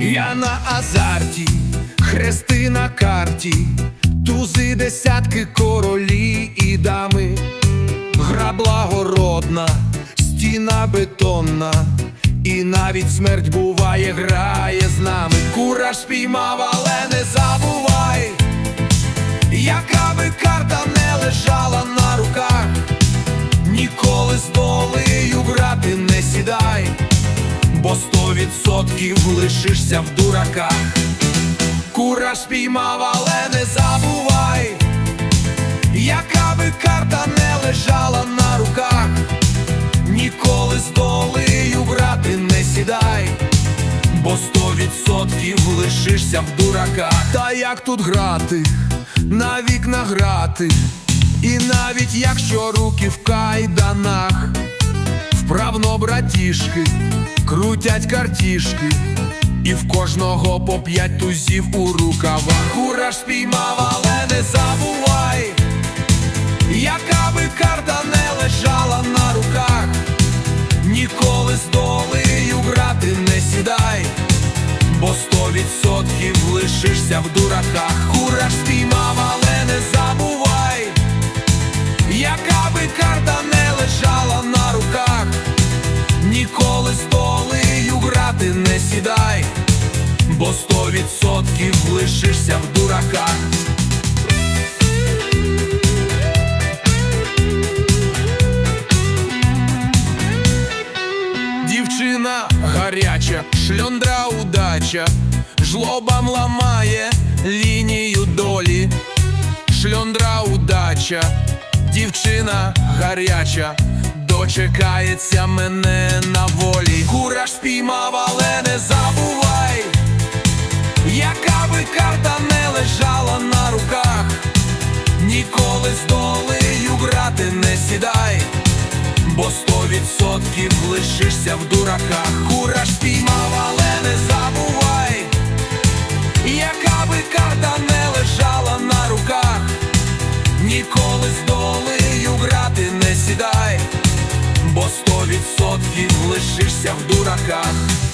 Я на азарті, хрести на карті, тузи, десятки, королі і дами. Гра благородна, стіна бетонна, і навіть смерть буває, грає з нами. Кураж спіймав, але не забувай, яка би карта не лежала на руках, ніколи з долею грати не сідай, бо 100% лишишся в дураках. Кураж спіймав, але не забувай, яка би карта не лежала на руках, ніколи з долею грати не сідай, бо 100% лишишся в дураках. Та як тут грати, на вікна грати, і навіть якщо руки в кайданах, вправно братішки крутять картішки, і в кожного по 5 тузів у рукавах. Кураж спіймав, але не забувай, яка би карта не лежала на руках, ніколи з долею грати не сідай, бо 100% лишишся в дураках. Кураж спіймав, але не забувай, яка би карта не лежала на руках, ніколи з долею грати не сідай, бо 100% лишишся в дураках. Дівчина гаряча, шльондра удача, жлобам ламає лінію долі. Шльондра удача, дівчина гаряча, дочекається мене на волі. Кураж спіймав, але не забувай, яка би карта не лежала на руках, ніколи з долею грати не сідай, бо 100% лишишся в дураках. Кураж спіймав, але не забувай, яка би карта не лежала на руках, ніколи з долею грати не сідай, бо 100% лишишся в дураках.